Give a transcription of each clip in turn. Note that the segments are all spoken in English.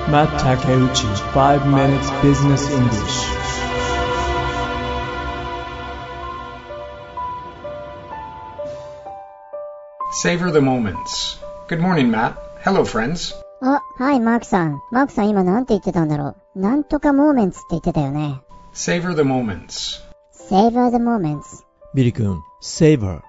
Matt Takeuchi, 5 Minutes Business English. Savor the moments. Good morning, Matt. Hello, friends. はい、マークさん。マークさん今なんて言ってたんだろう。なんとかモーメンツって言ってたよね。 Savor the moments. Savor the moments. ビリ君、Savor,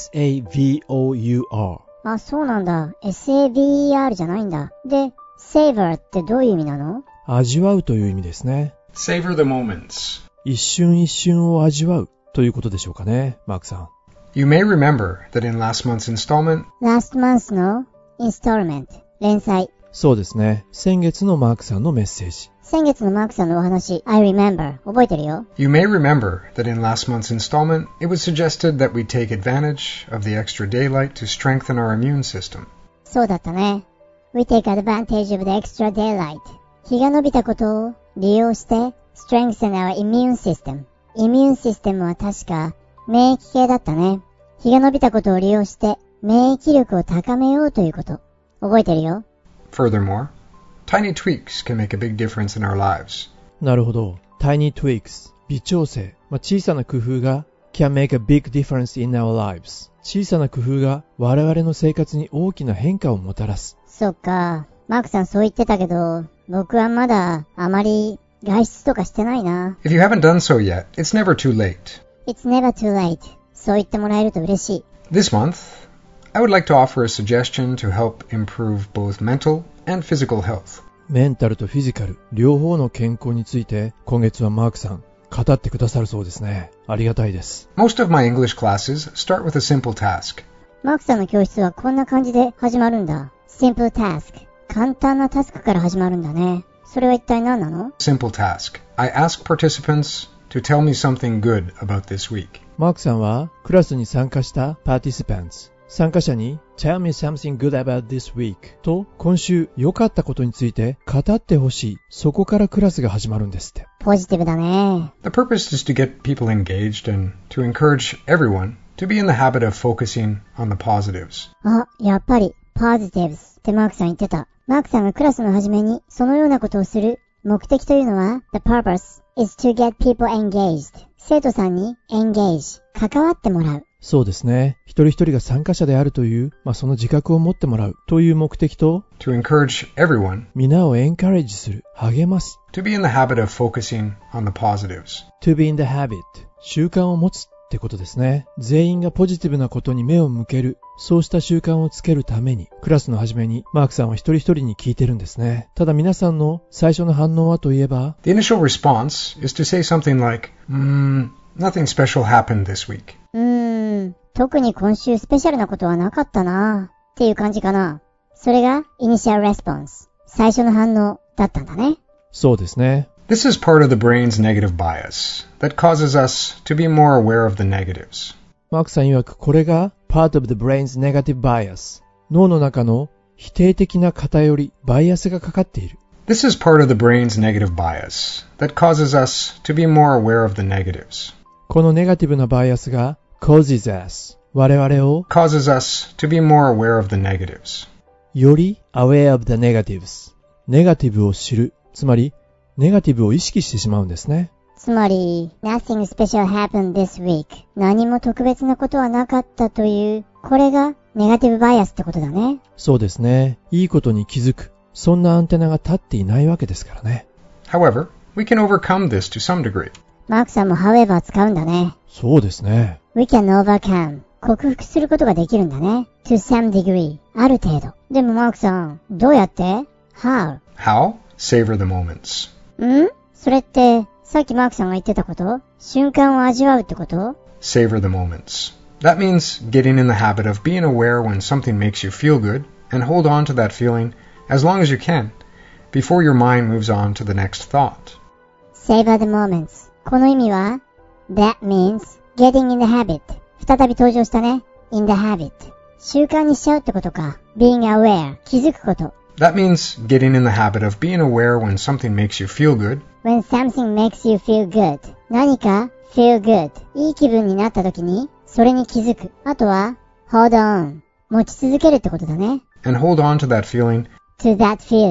S-A-V-O-U-R。 あ、そうなんだ。S-A-V-E-R じゃないんだ。で、Savor ってどういう意味なの？ 味わうという意味ですね。 Savor the moments. 一瞬一瞬を味わうということでしょうかね、マークさん。 You may remember that in last month's installment, Last month の installment 連載。 そうですね。先月のマークさんのメッセージ。 先月のマークさんのお話、I remember 覚えてるよ。 You may remember that in last month's installment, it was suggested that we take advantage of the extra daylight to strengthen our immune system. そうだったね。We take advantage of the extra daylight. 日が伸びたことを利用して strengthen our immune system. Immune system は確か免疫系だったね。日が伸びたことを利用して免疫力を高めようということ。覚えてるよ。 Furthermore, tiny tweaks can make a big difference in our lives. なるほど。Tiny tweaks、微調整、小さな工夫が can make a big difference in our lives。小さな工夫が我々の生活に大きな変化をもたらす。 そっか。マークさんそう言ってたけど、僕はまだあまり外出とかしてないな。 If you haven't done so yet, it's never too late. It's never too late. そう言ってもらえると嬉しい。 This month, I would like to offer a suggestion to help improve both mental and physical health. メンタルとフィジカル、両方の健康について今月はマークさん、語ってくださるそうですね。ありがたいです。 Most of my English classes start with a simple task. マークさんの教室はこんな感じで始まるんだ。Simple task. 簡単なタスクから始まるんだね。それは一体何なの？ Simple task. I ask participants to tell me something good about this week. マークさんはクラスに参加したparticipants、参加者に Tell me something good about this week と今週良かったことについて語ってほしい。そこからクラスが始まるんですって。 ポジティブだね。 The purpose is to get people engaged and to encourage everyone to be in the habit of focusing on the positives. あ、やっぱり positives ってマークさん言ってた。マークさんがクラスの初めにそのようなことをする目的というのは The purpose is to get people engaged. 生徒さんに engage 関わってもらう。 そうですね。一人一人が参加者であるという、その自覚を持ってもらうという目的と To encourage everyone 皆をエンカレッジする、励ます。 to be in the habit of focusing on the positives. To be in the habit 習慣を持つってことですね。全員がポジティブなことに目を向ける。そうした習慣をつけるために、クラスの初めにマークさんは一人一人に聞いてるんですね。ただ皆さんの最初の反応はといえば The initial response is to say something like, nothing special happened this week. 特に今週スペシャルなことはなかったなっていう感じかな。それが initial response 最初の反応だったんだね。 そうですね。 This is part of the brain's negative bias that causes us to be more aware of the negatives. マークさん曰くこれが part of the brain's negative bias 脳の中の否定的な偏り、バイアスがかかっている。 This is part of the brain's negative bias that causes us to be more aware of the negatives. このネガティブなバイアスが causes us 我々を causes us to be more aware of the negatives. より aware of the negatives ネガティブを知る、つまりネガティブを意識してしまうんですね。 つまり nothing special happened this week 何も特別なことはなかったというこれがネガティブバイアスってことだね。 そうですね。いいことに気づく、そんなアンテナが立っていないわけですからね。 However, we can overcome this to some degree. マークさんも however 使うんだね。 そうですね。 We can overcome 克服することができるんだね。to some degree ある程度。でもマークさん、どうやって？ How? How? Savor the moments. それってさっきマークさんが言ってたこと？瞬間を味わうってこと？ Savor the moments. That means getting in the habit of being aware when something makes you feel good and hold on to that feeling as long as you can before your mind moves on to the next thought. Savor the moments. この意味は That means getting in the habit. 再び登場したね。in the habit. 習慣にしちゃうってことか。being aware. 気づくこと。 That means getting in the habit of being aware when something makes you feel good. When something makes you feel good. 何か feel good. いい気分になった時にそれに気づく。あとは hold on. 持ち続けるってことだね。 And hold on to that feeling. to that feeling.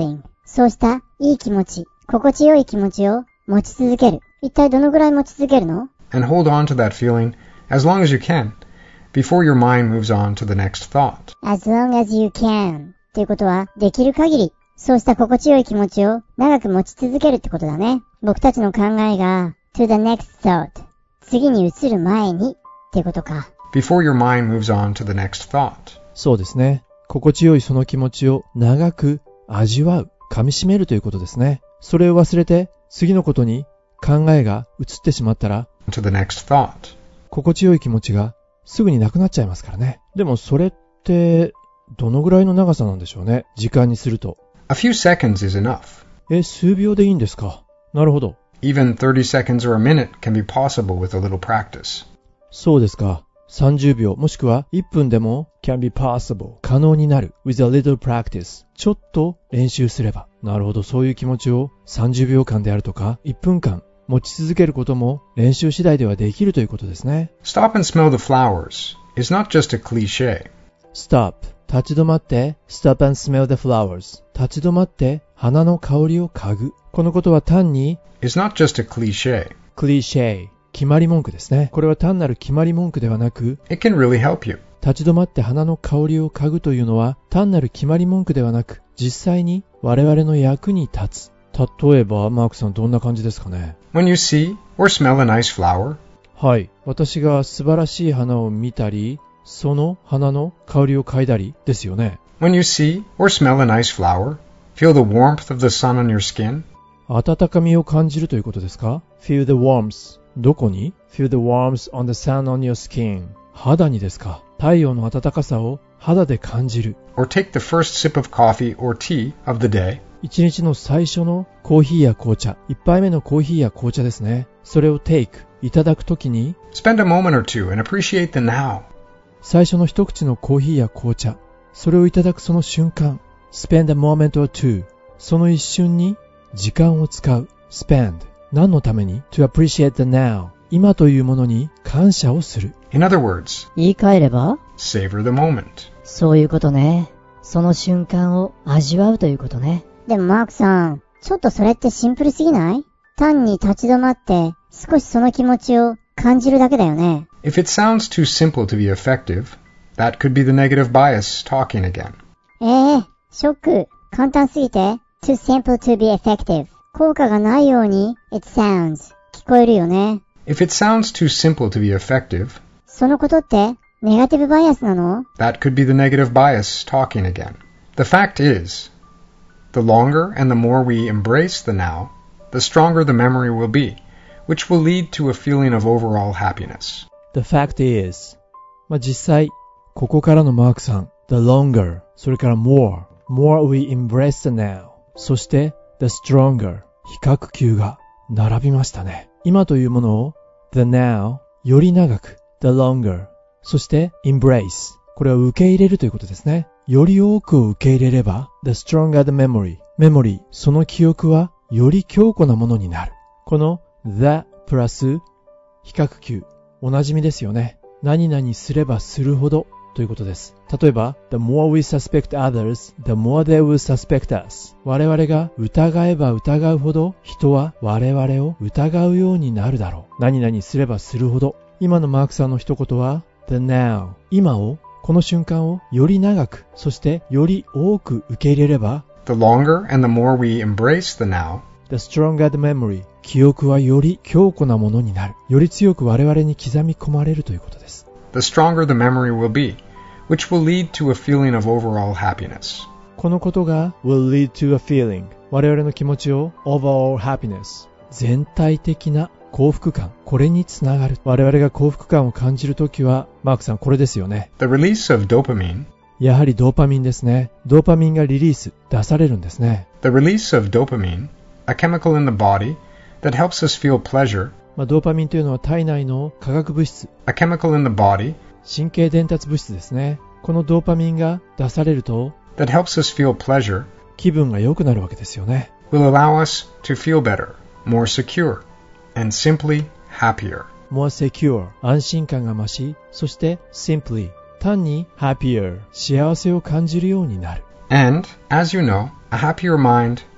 そうしたいい気持ち、心地よい気持ちを持ち続ける。一体どのぐらい持ち続けるの？ And hold on to that feeling as long as you can before your mind moves on to the next thought. As long as you can っていうことは、できる限り、そうした心地よい気持ちを長く持ち続けるってことだね。僕たちの考えが to the next thought 次に移る前にっていうことか。 Before your mind moves on to the next thought. そうですね。心地よいその気持ちを長く味わう、噛み締めるということですね。それを忘れて次のことに考えが移ってしまったら To the next thought. 心地よい気持ちがすぐになくなっちゃいますからね。でもそれってどのぐらいの長さなんでしょうね。時間にすると。 A few seconds is enough. 数秒でいいんですか。なるほど。 Even 30 seconds or a minute can be possible with a little practice. そうですか。30秒もしくは1分でも can be possible 可能になる with a little practice ちょっと練習すれば。なるほど。そういう気持ちを30秒間であるとか1分間持ち続けることも練習次第ではできるということですね。 Stop and smell the flowers is not just a cliche. Stop 立ち止まって Stop and smell the flowers 立ち止まって花の香りを嗅ぐ。このことは単に Is not just a cliche. cliché 決まり文句ですね。これは単なる決まり文句ではなく It can really help you. 立ち止まって花の香りを嗅ぐというのは単なる決まり文句ではなく実際に我々の役に立つ。例えばマークさんどんな感じですかね。 When you see or smell a nice flower, はい。私が素晴らしい花を見たりその花の香りを嗅いだりですよね。 when you see or smell a nice flower, feel the warmth of the sun on your skin. 温かみを感じるということですか？ Feel the warmth どこに？ Feel the warmth on the sun on your skin 肌にですか？太陽の暖かさを肌で感じる。 Or take the first sip of coffee or tea of the day. 一日の最初のコーヒーや紅茶、一杯目のコーヒーや紅茶ですね。それを take いただくときに Spend a moment or two and appreciate the now. 最初の一口のコーヒーや紅茶、それをいただくその瞬間 Spend a moment or two その一瞬に時間を使う Spend 何のために To appreciate the now 今というものに感謝をする。 In other words, 言い換えれば、 savor the moment. そういうことね。その瞬間を味わうということね。 でもマークさん、ちょっとそれってシンプルすぎない？単に立ち止まって少しその気持ちを感じるだけだよね。 If it sounds too simple to be effective, that could be the negative bias talking again. ショック。簡単すぎて too simple to be effective 効果がないように it sounds 聞こえるよね。 If it sounds too simple to be effective, そのことってネガティブバイアスなの？ that could be the negative bias talking again. The fact is, the longer and the more we embrace the now, the stronger the memory will be, which will lead to a feeling of overall happiness. The fact is 実際ここからのマークさん The longer それから more we embrace the now そして the stronger 比較級が並びましたね。今というものを the now より長く the longer そして embrace これを受け入れるということですね。より多くを受け入れれば the stronger the memory その記憶はより強固なものになる。この the プラス比較級おなじみですよね。何々すればするほどということです。例えば The more we suspect others, the more they will suspect us 我々が疑えば疑うほど人は我々を疑うようになるだろう。何々すればするほど。今のマークさんの一言は The now 今をこの瞬間をより長くそしてより多く受け入れれば The longer and the more we embrace the now, The stronger the memory 記憶はより強固なものになる。より強く我々に刻み込まれるということです。 the stronger the memory will be, which will lead to a feeling of overall happiness. このことが will lead to a feeling 我々の気持ちを overall happiness 全体的な幸福感これにつながる。我々が幸福感を感じるときはマークさんこれですよね。 The release of dopamine, やはりドーパミンですね。ドーパミンがリリース出されるんですね。 the release of dopamine, a chemical in the body that helps us feel pleasure, ドーパミンというのは体内の化学物質 a chemical in the body 神経伝達物質ですね。このドーパミンが出されると that helps us feel pleasure 気分が良くなるわけですよね。 will allow us to feel better, more secure, and simply happier. more secure 安心感が増し、そして simply 単に happier 幸せを感じるようになる。 And, as you know, a happier mind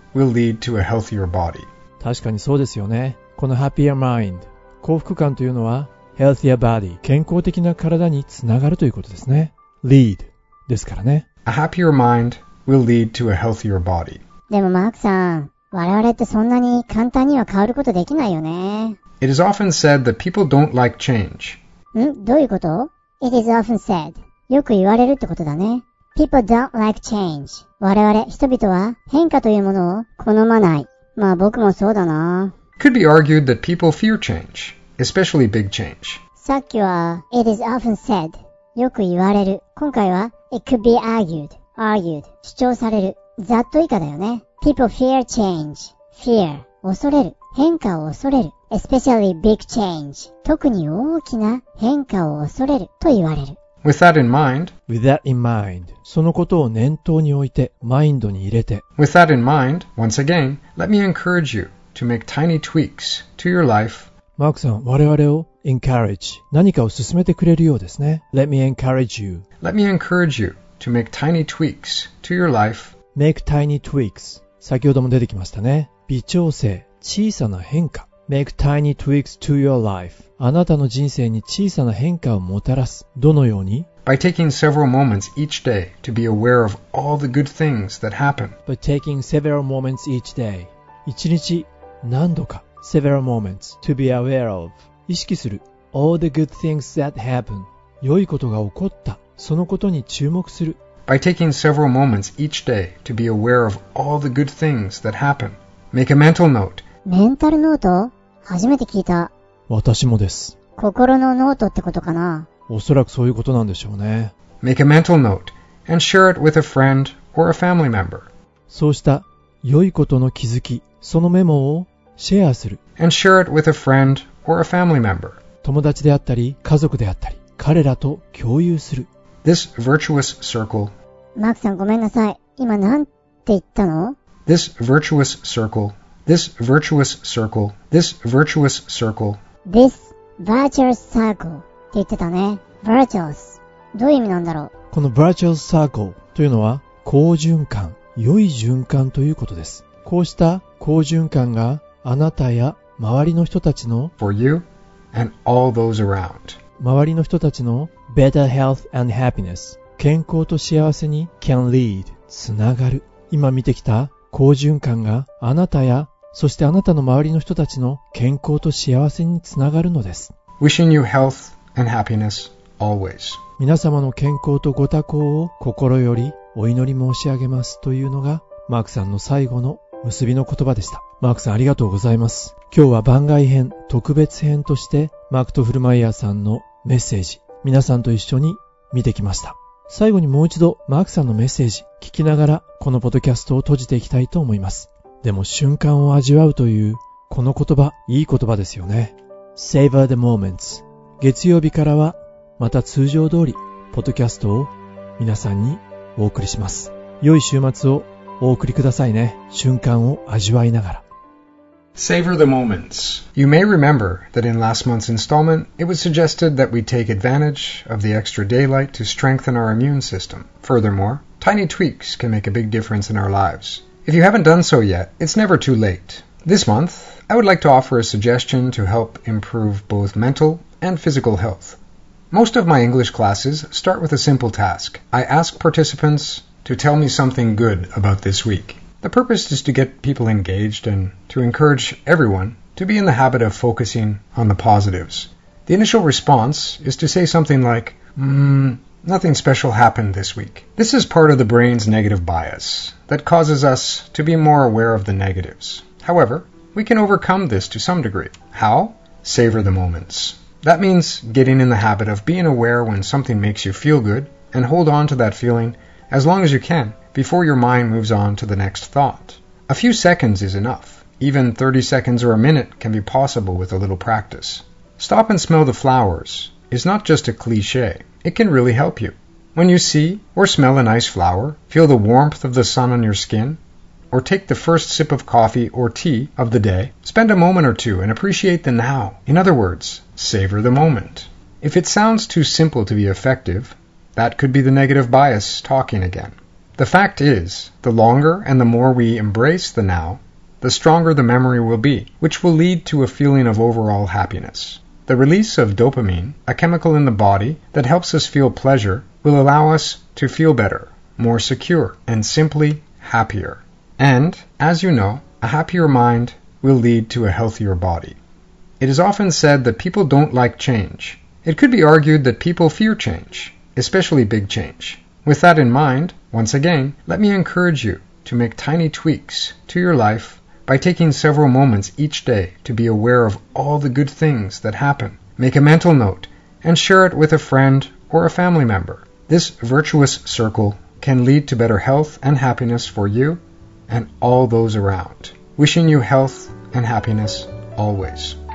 will lead to a healthier body. 確かにそうですよね。この happier mind、幸福感というのは healthier body、健康的な体につながるということですね。lead ですからね。 A happier mind will lead to a healthier body. でもマークさん、我々ってそんなに簡単には変わることできないよね。 It is often said that people don't like change. どういうこと？ It is often said. よく言われるってことだね。People don't like change. 我々人々は変化というものを好まない。まあ僕もそうだな。 It could be argued that people fear change, especially big change. さっきは It is often said. よく言われる。今回は It could be argued. 主張される。ざっと以下だよね。People fear change. Fear. 恐れる。変化を恐れる。Especially big change. 特に大きな変化を恐れると言われる。 With that in mind, そのことを念頭に置いて、マインドに入れて。 With that in mind, once again, let me encourage you to make tiny tweaks to your life. マークさん、我々を encourage、何かを進めてくれるようですね。Let me encourage you. Let me encourage you to make tiny tweaks to your life. Make tiny tweaks。先ほども出てきましたね。微調整、小さな変化。Make tiny tweaks to your life。あなたの人生に小さな変化をもたらす。どのように？ By taking several moments each day to be aware of all the good things that happen. By taking several moments each day。一日何度か。Several moments to be aware of。意識する。All the good things that happen。良いことが起こった。そのことに注目する。 By taking several moments each day to be aware of all the good things that happen. Make a mental note. メンタルノート？初めて聞いた。 私もです。 心のノートってことかな。 おそらくそういうことなんでしょうね。 Make a mental note and share it with a friend or a family member. そうした良いことの気づき、そのメモをシェアする。 And share it with a friend or a family member. 友達であったり、家族であったり、彼らと共有する。 This virtuous circle. マークさんごめんなさい。今なんて言ったの？ This virtuous circle. This virtuous circle. This virtuous circle. This virtuous circle って言ってたね。virtuous どういう意味なんだろう。 この virtuous circle というのは好循環、良い循環ということです。こうした好循環があなたや周りの人たちの For you and all those around. 周りの人たちの better health and happiness 健康と幸せに can lead つながる。今見てきた好循環があなたやそしてあなたの周りの人たちの健康と幸せにつながるのです。 Wishing you health and happiness always. 皆様の健康とご多幸を心よりお祈り申し上げますというのがマークさんの最後の結びの言葉でした。マークさんありがとうございます。今日は番外編、特別編としてマーク・トフルマイヤーさんのメッセージ、皆さんと一緒に見てきました。最後にもう一度マークさんのメッセージ聞きながらこのポッドキャストを閉じていきたいと思います。でも瞬間を味わうというこの言葉、いい言葉ですよね。Savor the moments。月曜日からはまた通常通りポッドキャストを皆さんにお送りします。良い週末をお送りくださいね。瞬間を味わいながら。 Savor the moments. You may remember that in last month's installment, it was suggested that we take advantage of the extra daylight to strengthen our immune system. Furthermore, tiny tweaks can make a big difference in our lives. If you haven't done so yet, it's never too late. This month, I would like to offer a suggestion to help improve both mental and physical health. Most of my English classes start with a simple task. I ask participants to tell me something good about this week. The purpose is to get people engaged and to encourage everyone to be in the habit of focusing on the positives. The initial response is to say something like, nothing special happened this week. This is part of the brain's negative bias that causes us to be more aware of the negatives. However, we can overcome this to some degree. How? Savor the moments. That means getting in the habit of being aware when something makes you feel good and hold on to that feeling as long as you can before your mind moves on to the next thought. A few seconds is enough. Even 30 seconds or a minute can be possible with a little practice. Stop and smell the flowers is not just a cliche. It can really help you. When you see or smell a nice flower, feel the warmth of the sun on your skin, or take the first sip of coffee or tea of the day, spend a moment or two and appreciate the now. In other words, savor the moment. If it sounds too simple to be effective, that could be the negative bias talking again. The fact is, the longer and the more we embrace the now, the stronger the memory will be, which will lead to a feeling of overall happiness. The release of dopamine, a chemical in the body that helps us feel pleasure, will allow us to feel better, more secure, and simply happier. And, as you know, a happier mind will lead to a healthier body. It is often said that people don't like change. It could be argued that people fear change, especially big change. With that in mind, once again, let me encourage you to make tiny tweaks to your life by taking several moments each day to be aware of all the good things that happen. Make a mental note and share it with a friend or a family member. This virtuous circle can lead to better health and happiness for you and all those around. Wishing you health and happiness always.